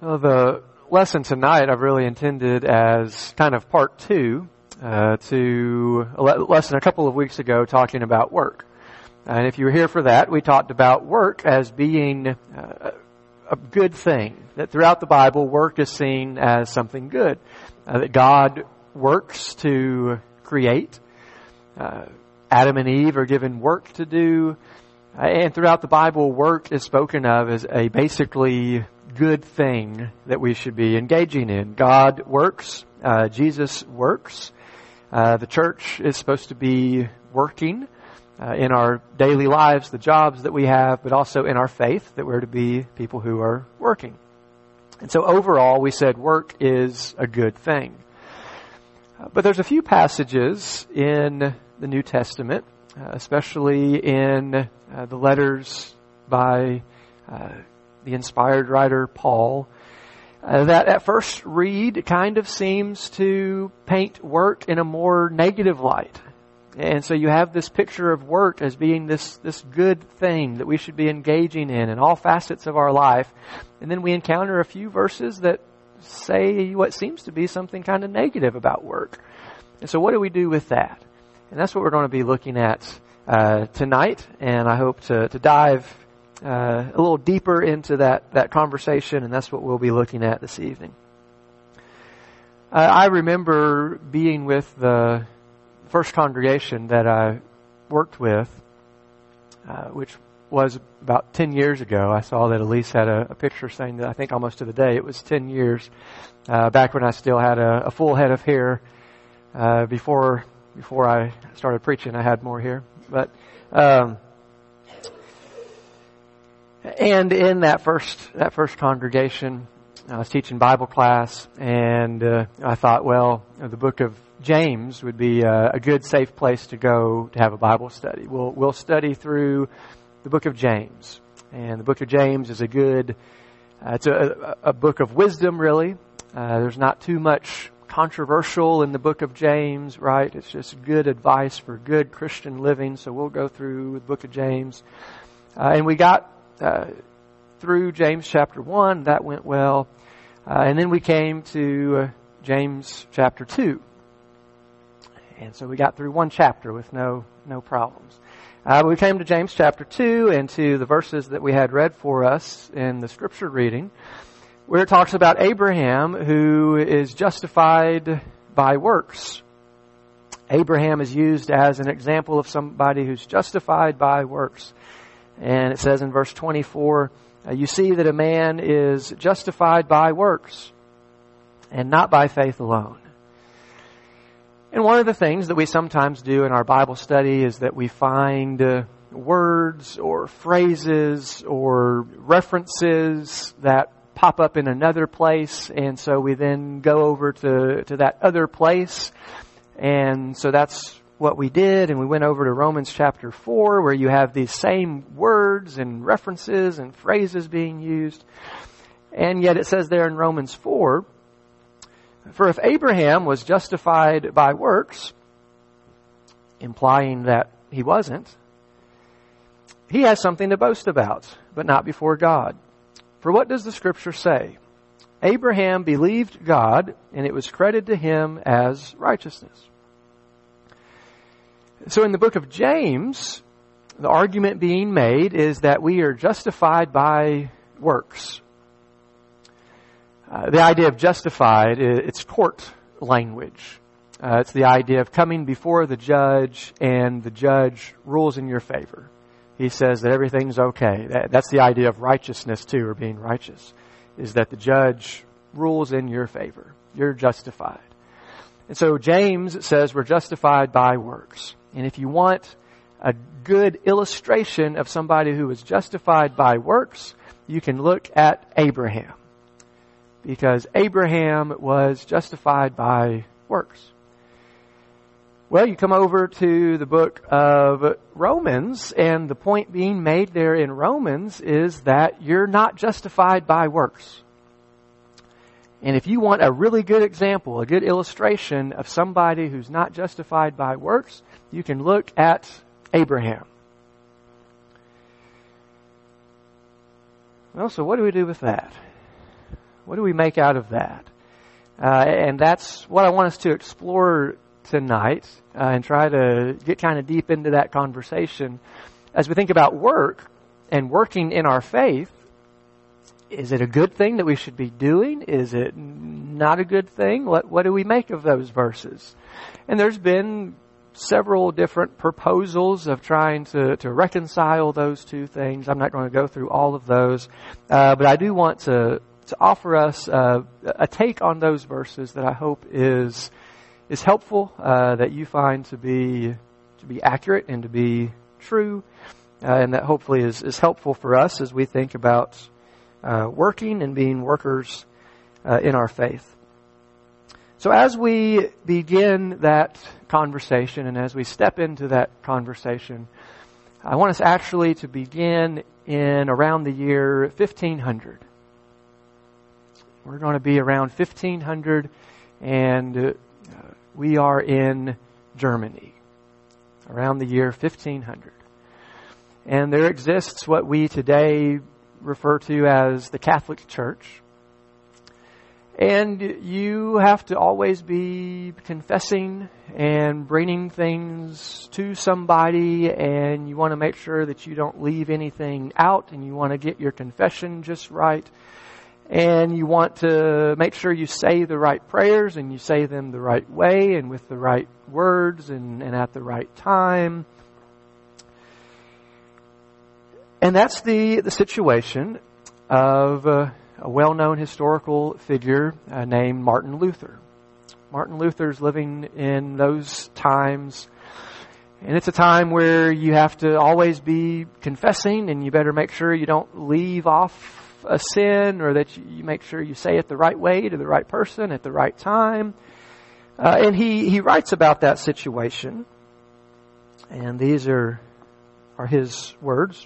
Well, the lesson tonight I've really intended as kind of part two to a lesson a couple of weeks ago talking about work. And if you were here for that, we talked about work as being a good thing. That throughout the Bible, work is seen as something good. That God works to create. Adam and Eve are given work to do. And throughout the Bible, work is spoken of as a basically good thing that we should be engaging in. God works. Jesus works. The church is supposed to be working in our daily lives, the jobs that we have, but also in our faith, that we're to be people who are working. And so overall, we said work is a good thing. But there's a few passages in the New Testament, especially in the letters by the inspired writer Paul, that at first read kind of seems to paint work in a more negative light. And so you have this picture of work as being this good thing that we should be engaging in all facets of our life. And then we encounter a few verses that say what seems to be something kind of negative about work. And so what do we do with that? And that's what we're going to be looking at tonight. And I hope to dive a little deeper into that conversation, and that's what we'll be looking at this evening. I remember being with the first congregation that I worked with, which was about 10 years ago. I saw that Elise had a picture saying that I think almost to the day it was 10 years, back when I still had a full head of hair. Before I started preaching, I had more hair. But and in that first congregation, I was teaching Bible class, and I thought, well, the book of James would be a good, safe place to go to have a Bible study. We'll study through the book of James, and the book of James is it's a book of wisdom, really. There's not too much controversial in the book of James, right? It's just good advice for good Christian living. So we'll go through the book of James, and we got through James chapter 1. That went well. And then we came to James chapter 2. And so we got through one chapter with no problems. We came to James chapter 2 and to the verses that we had read for us in the scripture reading, where it talks about Abraham who is justified by works. Abraham is used as an example of somebody who's justified by works. And it says in verse 24, you see that a man is justified by works and not by faith alone. And one of the things that we sometimes do in our Bible study is that we find words or phrases or references that pop up in another place, and so we then go over to that other place. And so that's what we did, and we went over to Romans chapter 4, where you have these same words and references and phrases being used. And yet it says there in Romans 4, for if Abraham was justified by works, implying that he wasn't, he has something to boast about, but not before God. For what does the scripture say? Abraham believed God, and it was credited to him as righteousness. So in the book of James, the argument being made is that we are justified by works. The idea of justified, it's court language. It's the idea of coming before the judge, and the judge rules in your favor. He says that everything's okay. That's the idea of righteousness too, or being righteous, is that the judge rules in your favor. You're justified. And so James says we're justified by works. And if you want a good illustration of somebody who was justified by works, you can look at Abraham. Because Abraham was justified by works. Well, you come over to the book of Romans, and the point being made there in Romans is that you're not justified by works. And if you want a really good example, a good illustration of somebody who's not justified by works, you can look at Abraham. Well, so what do we do with that? What do we make out of that? And that's what I want us to explore tonight and try to get kind of deep into that conversation. As we think about work and working in our faith, is it a good thing that we should be doing? Is it not a good thing? What do we make of those verses? And there's been several different proposals of trying to reconcile those two things. I'm not going to go through all of those, but I do want to offer us a take on those verses that I hope is helpful, that you find to be accurate and to be true, and that hopefully is helpful for us as we think about working and being workers in our faith. So as we begin that conversation and as we step into that conversation, I want us actually to begin in around the year 1500. We're going to be around 1500, and we are in Germany around the year 1500. And there exists what we today refer to as the Catholic Church. And you have to always be confessing and bringing things to somebody, and you want to make sure that you don't leave anything out, and you want to get your confession just right. And you want to make sure you say the right prayers, and you say them the right way and with the right words and at the right time. And that's the situation of a well-known historical figure named Martin Luther. Martin Luther's living in those times, and it's a time where you have to always be confessing, and you better make sure you don't leave off a sin, or that you make sure you say it the right way to the right person at the right time. And he writes about that situation, and these are his words.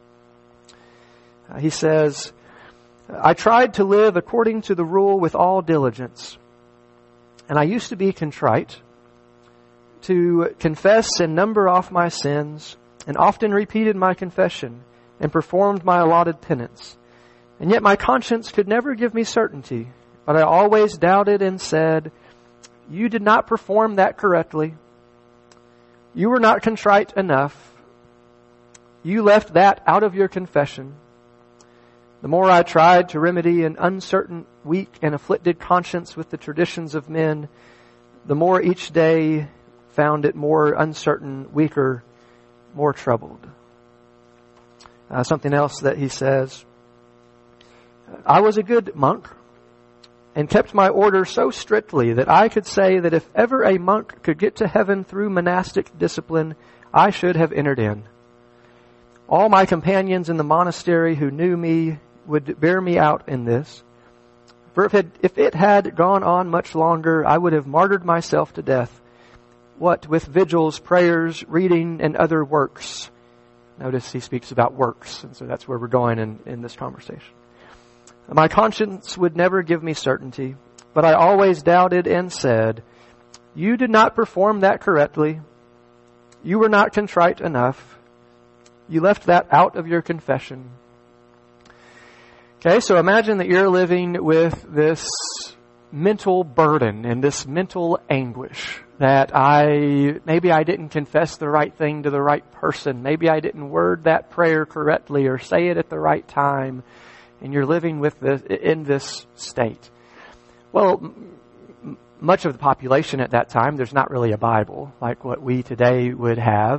He says, "I tried to live according to the rule with all diligence, and I used to be contrite, to confess and number off my sins, and often repeated my confession, and performed my allotted penance. And yet my conscience could never give me certainty, but I always doubted and said, 'You did not perform that correctly. You were not contrite enough. You left that out of your confession.' The more I tried to remedy an uncertain, weak, and afflicted conscience with the traditions of men, the more each day found it more uncertain, weaker, more troubled." Something else that he says, "I was a good monk and kept my order so strictly that I could say that if ever a monk could get to heaven through monastic discipline, I should have entered in. All my companions in the monastery who knew me would bear me out in this. For if it had gone on much longer, I would have martyred myself to death, what with vigils, prayers, reading, and other works." Notice he speaks about works, and so that's where we're going in this conversation. "My conscience would never give me certainty, but I always doubted and said, 'You did not perform that correctly. You were not contrite enough. You left that out of your confession.'" Okay, so imagine that you're living with this mental burden and this mental anguish that maybe I didn't confess the right thing to the right person. Maybe I didn't word that prayer correctly or say it at the right time. And you're living with this in this state. Well, much of the population at that time, there's not really a Bible like what we today would have.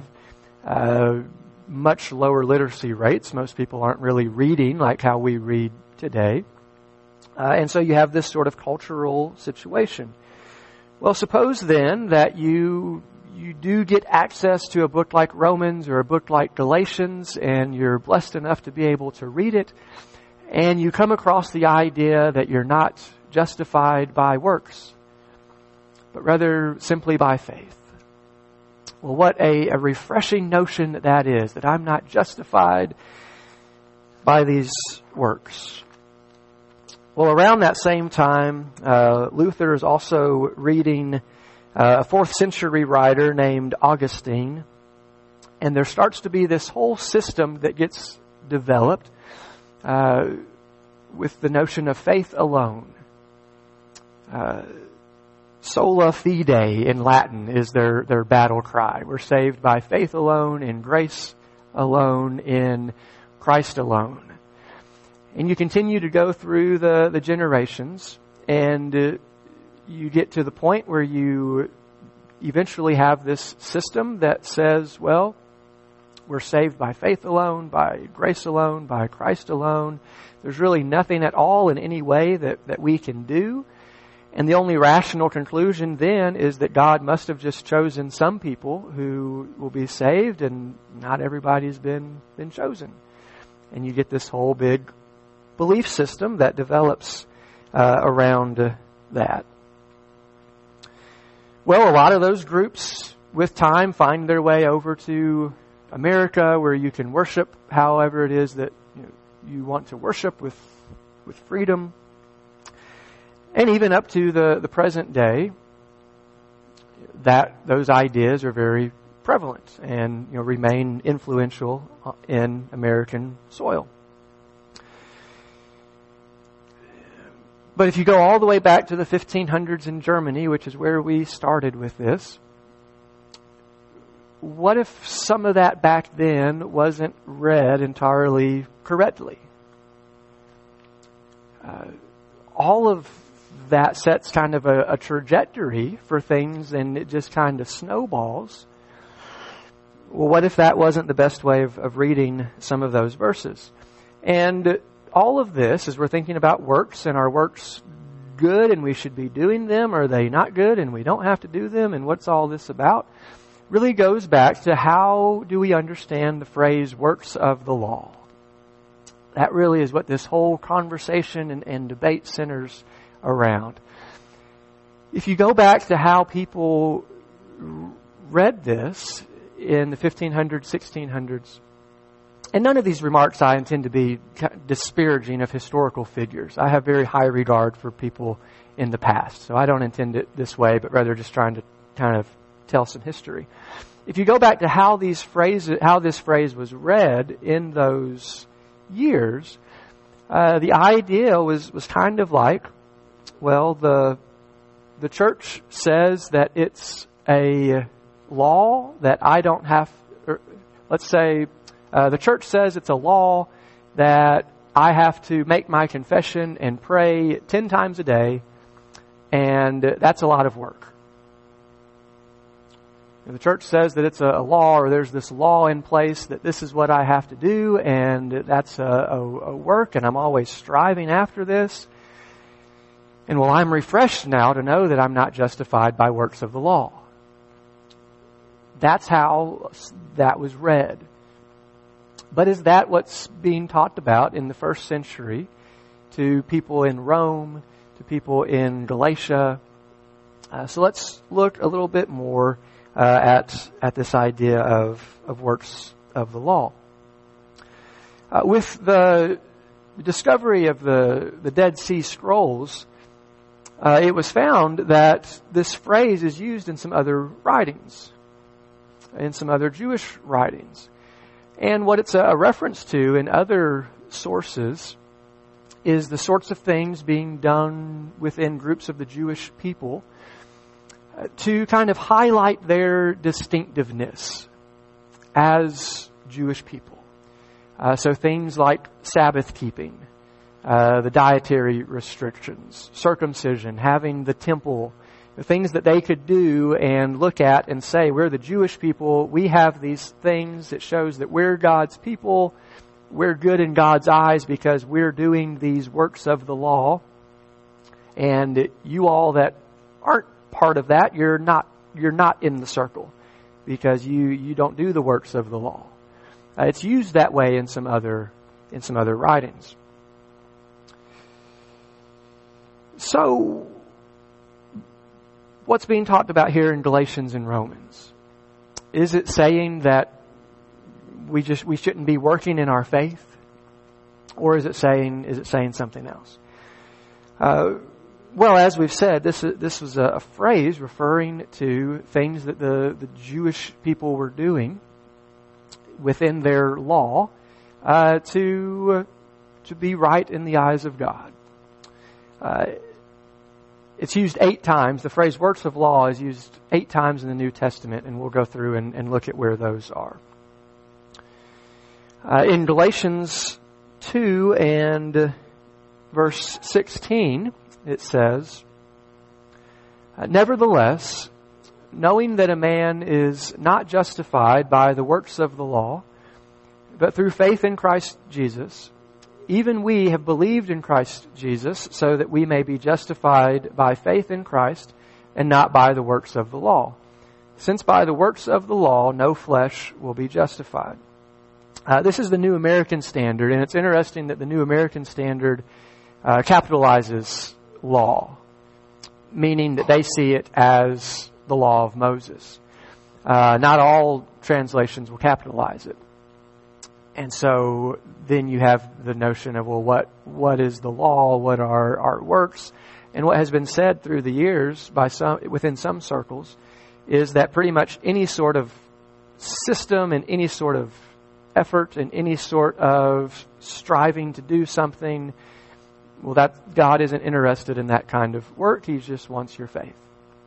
Much lower literacy rates. Most people aren't really reading like how we read today. And so you have this sort of cultural situation. Well, suppose then that you do get access to a book like Romans or a book like Galatians, and you're blessed enough to be able to read it, and you come across the idea that you're not justified by works, but rather simply by faith. Well, what a refreshing notion that is, that I'm not justified by these works. Well, around that same time, Luther is also reading a 4th century writer named Augustine. And there starts to be this whole system that gets developed with the notion of faith alone. Sola fide in Latin is their battle cry. We're saved by faith alone, in grace alone, in Christ alone. And you continue to go through the generations, and you get to the point where you eventually have this system that says, well, we're saved by faith alone, by grace alone, by Christ alone. There's really nothing at all in any way that we can do. And the only rational conclusion then is that God must have just chosen some people who will be saved, and not everybody's been chosen. And you get this whole big belief system that develops around that. Well, a lot of those groups with time find their way over to America, where you can worship however it is that you want to worship with freedom. And even up to the present day, that those ideas are very prevalent and remain influential in American soil. But if you go all the way back to the 1500s in Germany, which is where we started with this, what if some of that back then wasn't read entirely correctly? All of that sets kind of a trajectory for things, and it just kind of snowballs. Well, what if that wasn't the best way of reading some of those verses? And all of this, as we're thinking about works, and are works good and we should be doing them, or are they not good and we don't have to do them, and what's all this about, really goes back to how do we understand the phrase works of the law. That really is what this whole conversation and debate centers around. If you go back to how people read this in the 1500s, 1600s, and none of these remarks I intend to be disparaging of historical figures. I have very high regard for people in the past, so I don't intend it this way, but rather just trying to kind of tell some history. If you go back to how this phrase was read in those years, the idea was kind of like, well, the church says that it's a law that I don't have, or let's say the church says it's a law that I have to make my confession and pray 10 times a day, and that's a lot of work. The church says that it's a law, or there's this law in place that this is what I have to do, and that's a work, and I'm always striving after this. And well, I'm refreshed now to know that I'm not justified by works of the law. That's how that was read. But is that what's being talked about in the first century to people in Rome, to people in Galatia? So let's look a little bit more at this idea of works of the law. With the discovery of the Dead Sea Scrolls, it was found that this phrase is used in some other writings, in some other Jewish writings. And what it's a reference to in other sources is the sorts of things being done within groups of the Jewish people to kind of highlight their distinctiveness as Jewish people. So things like Sabbath keeping, the dietary restrictions, circumcision, having the temple, the things that they could do and look at and say, we're the Jewish people, we have these things that shows that we're God's people, we're good in God's eyes because we're doing these works of the law. And you all that aren't part of that, you're not in the circle because you don't do the works of the law. It's used that way in some other writings. So, what's being talked about here in Galatians and Romans? Is it saying that we shouldn't be working in our faith, or is it saying something else? Well, as we've said, this was a phrase referring to things that the Jewish people were doing within their law to to be right in the eyes of God. It's used 8 times. The phrase works of law is used 8 times in the New Testament, and we'll go through and look at where those are. In Galatians 2 and verse 16, it says, "Nevertheless, knowing that a man is not justified by the works of the law, but through faith in Christ Jesus, even we have believed in Christ Jesus so that we may be justified by faith in Christ and not by the works of the law. Since by the works of the law no flesh will be justified." This is the New American Standard, and it's interesting that the New American Standard capitalizes law, meaning that they see it as the law of Moses. Not all translations will capitalize it. And so then you have the notion of, well, what is the law? What are our works? And what has been said through the years within some circles is that pretty much any sort of system and any sort of effort and any sort of striving to do something, well, that God isn't interested in that kind of work. He just wants your faith.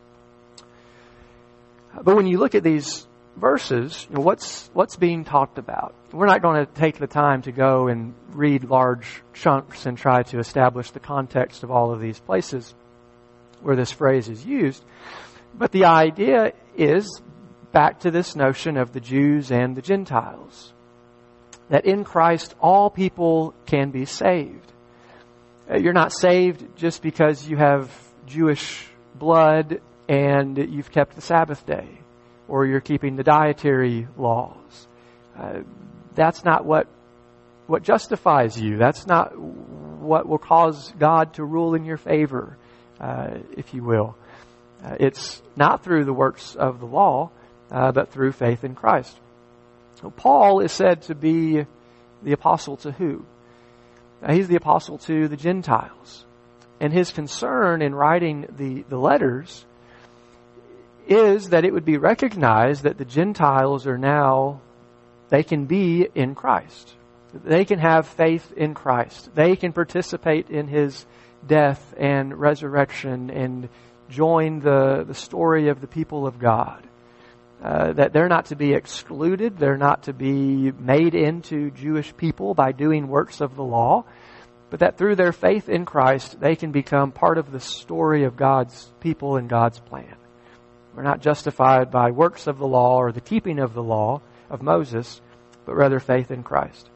But when you look at these verses, what's being talked about? We're not going to take the time to go and read large chunks and try to establish the context of all of these places where this phrase is used. But the idea is back to this notion of the Jews and the Gentiles. That in Christ all people can be saved. You're not saved just because you have Jewish blood and you've kept the Sabbath day, or you're keeping the dietary laws. That's not what justifies you. That's not what will cause God to rule in your favor, if you will. It's not through the works of the law, but through faith in Christ. So Paul is said to be the apostle to who? He's the apostle to the Gentiles. And his concern in writing the letters is that it would be recognized that the Gentiles are now, they can be in Christ. They can have faith in Christ. They can participate in His death and resurrection and join the story of the people of God. That they're not to be excluded. They're not to be made into Jewish people by doing works of the law. But that through their faith in Christ, they can become part of the story of God's people and God's plan. We're not justified by works of the law or the keeping of the law of Moses, but rather faith in Christ.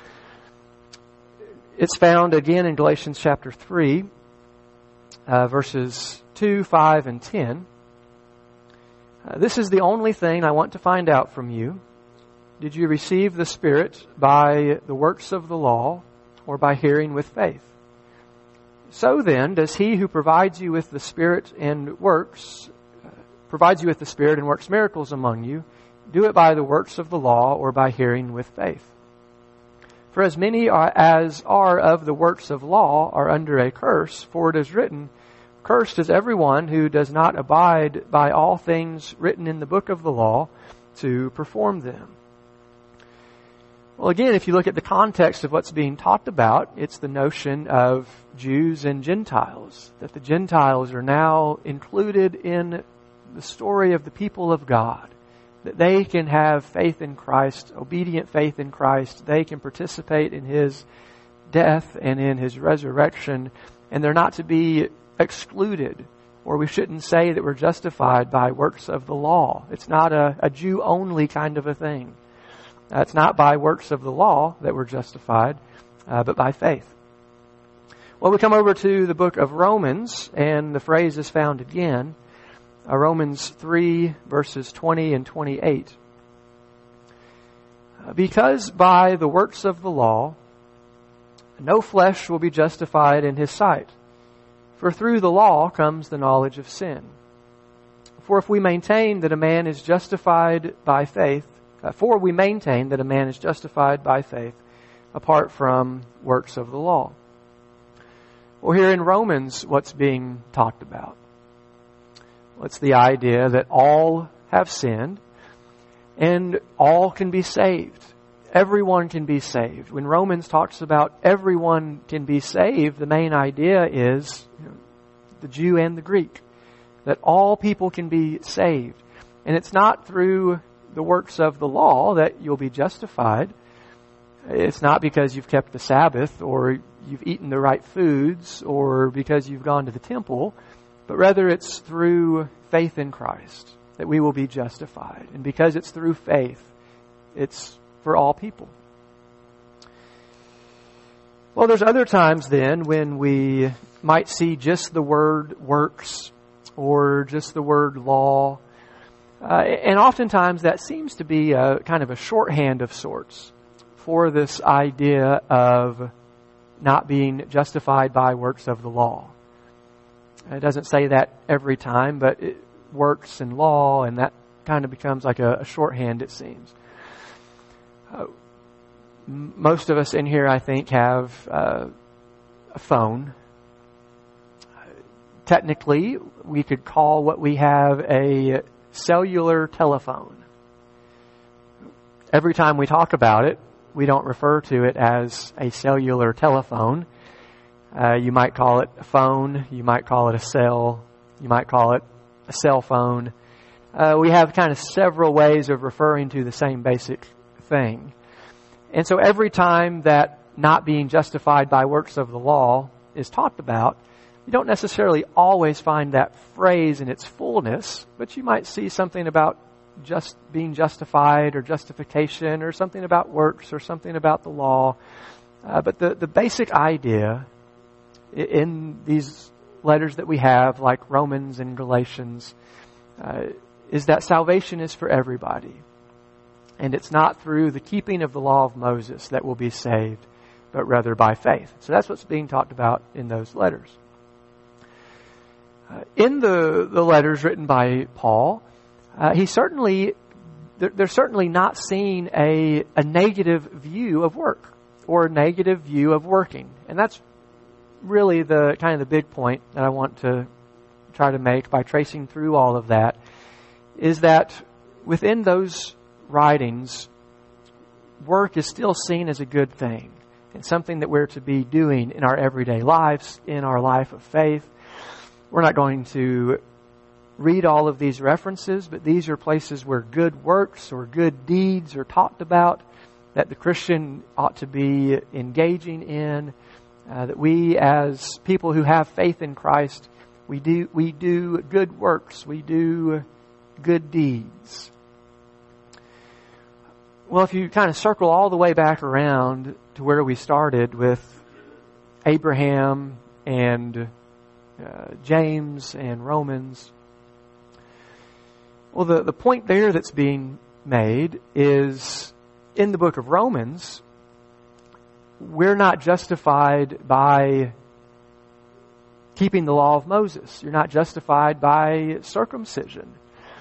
It's found again in Galatians chapter 3, verses 2, 5, and 10. This is the only thing I want to find out from you. Did you receive the Spirit by the works of the law or by hearing with faith? So then, does He who provides you with the Spirit and works miracles among you, do it by the works of the law or by hearing with faith? For as many as are of the works of law are under a curse, for it is written, "Cursed is everyone who does not abide by all things written in the book of the law to perform them." Well, again, if you look at the context of what's being talked about, it's the notion of Jews and Gentiles. That the Gentiles are now included in the story of the people of God. That they can have faith in Christ, obedient faith in Christ. They can participate in His death and in His resurrection. And they're not to be excluded, or we shouldn't say that we're justified by works of the law. It's not a Jew-only kind of a thing. It's not by works of the law that we're justified, but by faith. Well, we come over to the book of Romans, and the phrase is found again. Romans 3, verses 20 and 28. Because by the works of the law, no flesh will be justified in his sight. For through the law comes the knowledge of sin. For we maintain that a man is justified by faith apart from works of the law. Well, here in Romans, what's being talked about? Well, it's the idea that all have sinned and all can be saved. everyone can be saved. When Romans talks about everyone can be saved, the main idea is the Jew and the Greek, that all people can be saved. And it's not through the works of the law that you'll be justified. It's not because you've kept the Sabbath or you've eaten the right foods or because you've gone to the temple, but rather it's through faith in Christ that we will be justified. And because it's through faith, it's for all people. Well, there's other times then when we might see just the word works or just the word law. And oftentimes that seems to be a kind of a shorthand of sorts for this idea of not being justified by works of the law. It doesn't say that every time, but it works and law, and that kind of becomes like a shorthand, it seems. Most of us in here, I think, have a phone. Technically, we could call what we have a cellular telephone. Every time we talk about it, we don't refer to it as a cellular telephone. You might call it a phone. You might call it a cell. You might call it a cell phone. We have kind of several ways of referring to the same basic thing. And so every time that not being justified by works of the law is talked about, you don't necessarily always find that phrase in its fullness, but you might see something about just being justified or justification or something about works or something about the law. But the basic idea in these letters that we have, like Romans and Galatians, is that salvation is for everybody. And it's not through the keeping of the law of Moses that will be saved, but rather by faith. So that's what's being talked about in those letters. In the letters written by Paul, they're certainly not seeing a negative view of work or a negative view of working. And that's really the kind of the big point that I want to try to make by tracing through all of that, is that within those writings, work is still seen as a good thing and something that we're to be doing in our everyday lives, in our life of faith. We're not going to read all of these references, but these are places where good works or good deeds are talked about, that the Christian ought to be engaging in, that we as people who have faith in Christ, we do good works, we do good deeds. Well, if you kind of circle all the way back around to where we started with Abraham and James and Romans, well, the point there that's being made is in the book of Romans, we're not justified by keeping the law of Moses. You're not justified by circumcision.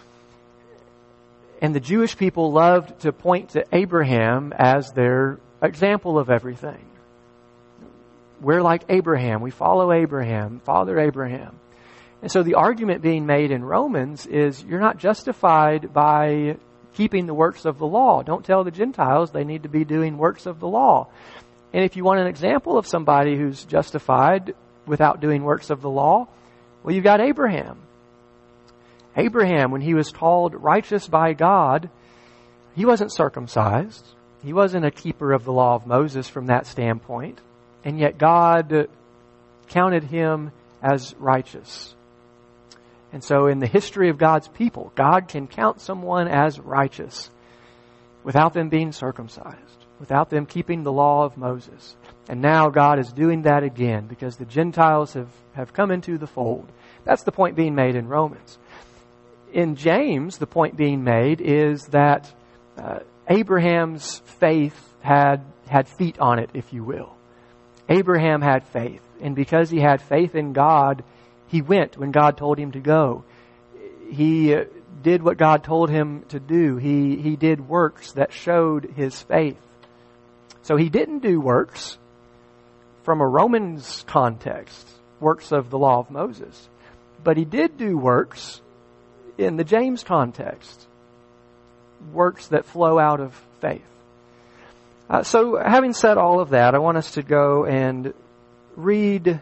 And the Jewish people loved to point to Abraham as their example of everything. We're like Abraham. We follow Abraham, Father Abraham. And so the argument being made in Romans is you're not justified by keeping the works of the law. Don't tell the Gentiles they need to be doing works of the law. And if you want an example of somebody who's justified without doing works of the law, well, you've got Abraham. Abraham, when he was called righteous by God, he wasn't circumcised. He wasn't a keeper of the law of Moses from that standpoint. And yet God counted him as righteous. And so in the history of God's people, God can count someone as righteous without them being circumcised, without them keeping the law of Moses. And now God is doing that again because the Gentiles have come into the fold. That's the point being made in Romans. In James, the point being made is that Abraham's faith had feet on it, if you will. Abraham had faith. And because he had faith in God, he went when God told him to go. He did what God told him to do. He did works that showed his faith. So he didn't do works from a Romans context, works of the law of Moses. But he did do works in the James context, works that flow out of faith. So having said all of that, I want us to go and read,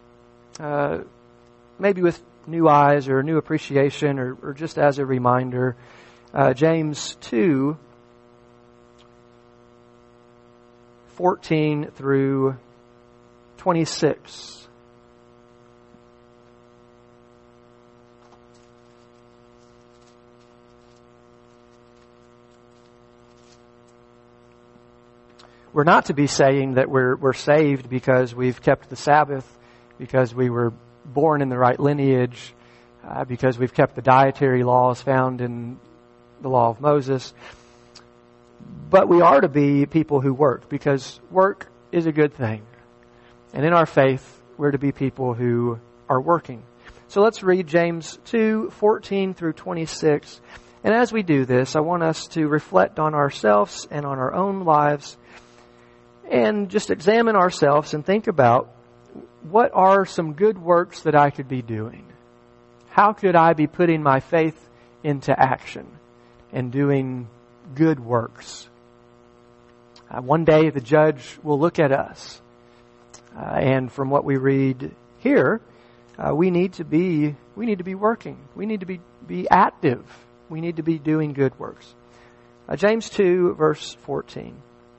maybe with new eyes or new appreciation or just as a reminder, James 2, 14 through 26. We're not to be saying that we're saved because we've kept the Sabbath, because we were born in the right lineage, because we've kept the dietary laws found in the law of Moses. But we are to be people who work, because work is a good thing. And in our faith, we're to be people who are working. So let's read James 2, 14 through 26. And as we do this, I want us to reflect on ourselves and on our own lives and just examine ourselves and think about what are some good works that I could be doing? How could I be putting my faith into action and doing good works? One day the judge will look at us. And from what we read here, we need to be working. We need to be active. We need to be doing good works. James 2, verse 14.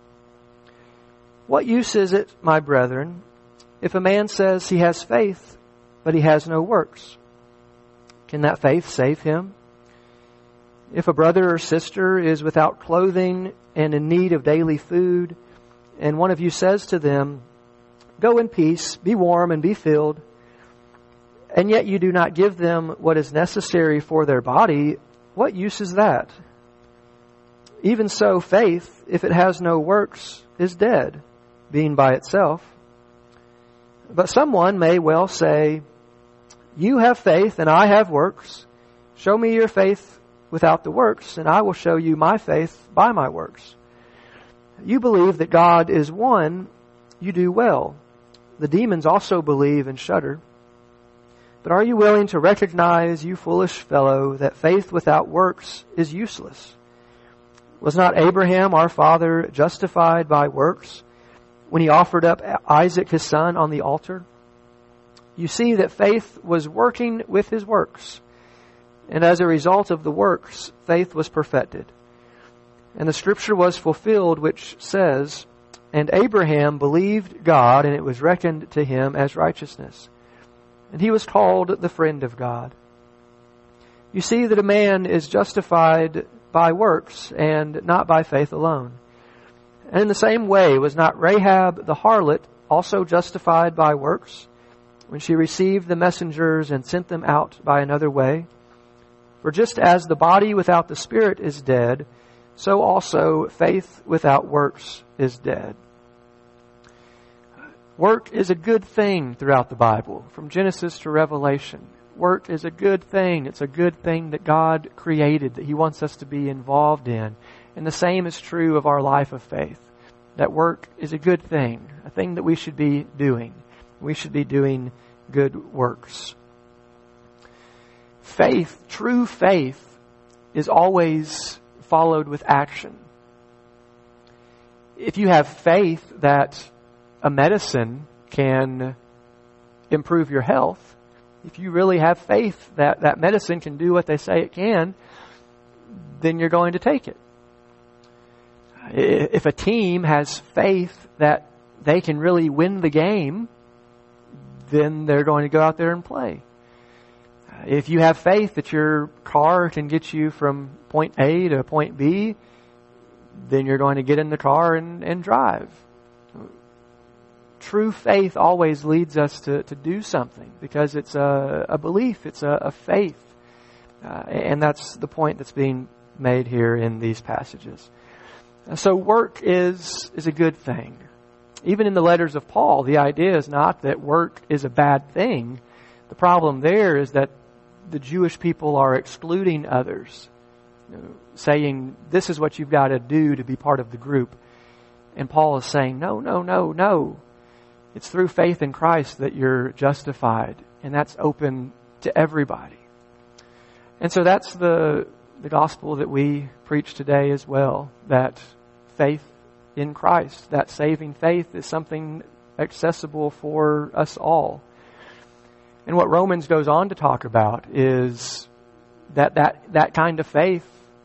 What use is it, my brethren, if a man says he has faith, but he has no works? Can that faith save him? If a brother or sister is without clothing and in need of daily food, and one of you says to them, "Go in peace, be warm and be filled," and yet you do not give them what is necessary for their body, what use is that? Even so, faith, if it has no works, is dead, being by itself. But someone may well say, "You have faith and I have works. Show me your faith without the works, and I will show you my faith by my works." You believe that God is one, you do well. The demons also believe and shudder. But are you willing to recognize, you foolish fellow, that faith without works is useless? Was not Abraham, our father, justified by works when he offered up Isaac his son on the altar? You see that faith was working with his works, and as a result of the works, faith was perfected. And the scripture was fulfilled which says, "And Abraham believed God, and it was reckoned to him as righteousness. And he was called the friend of God." You see that a man is justified by works and not by faith alone. And in the same way, was not Rahab the harlot also justified by works when she received the messengers and sent them out by another way? For just as the body without the spirit is dead, so also faith without works is dead. Work is a good thing throughout the Bible, from Genesis to Revelation. Work is a good thing. It's a good thing that God created, that He wants us to be involved in. And the same is true of our life of faith. That work is a good thing, a thing that we should be doing. We should be doing good works. Faith, true faith, is always followed with action. If you have faith that a medicine can improve your health, if you really have faith that that medicine can do what they say it can, then you're going to take it. If a team has faith that they can really win the game, then they're going to go out there and play. If you have faith that your car can get you from point A to point B, then you're going to get in the car and drive. True faith always leads us to do something because it's a belief, it's a faith. And that's the point that's being made here in these passages. So work is a good thing. Even in the letters of Paul, the idea is not that work is a bad thing. The problem there is that the Jewish people are excluding others, saying, this is what you've got to do to be part of the group. And Paul is saying, no. It's through faith in Christ that you're justified. And that's open to everybody. And so that's the gospel that we preach today as well, that faith in Christ. That saving faith is something accessible for us all. And what Romans goes on to talk about is that kind of faith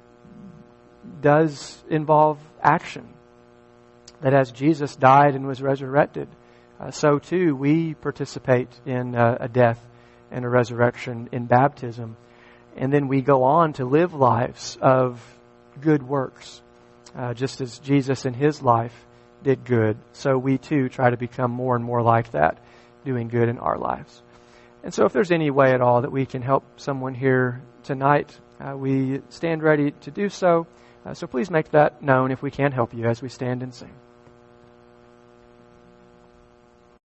does involve action. That as Jesus died and was resurrected, so too we participate in a death and a resurrection in baptism. And then we go on to live lives of good works. Just as Jesus in His life did good, so we too try to become more and more like that, doing good in our lives. And so if there's any way at all that we can help someone here tonight, we stand ready to do so. So please make that known if we can help you as we stand and sing.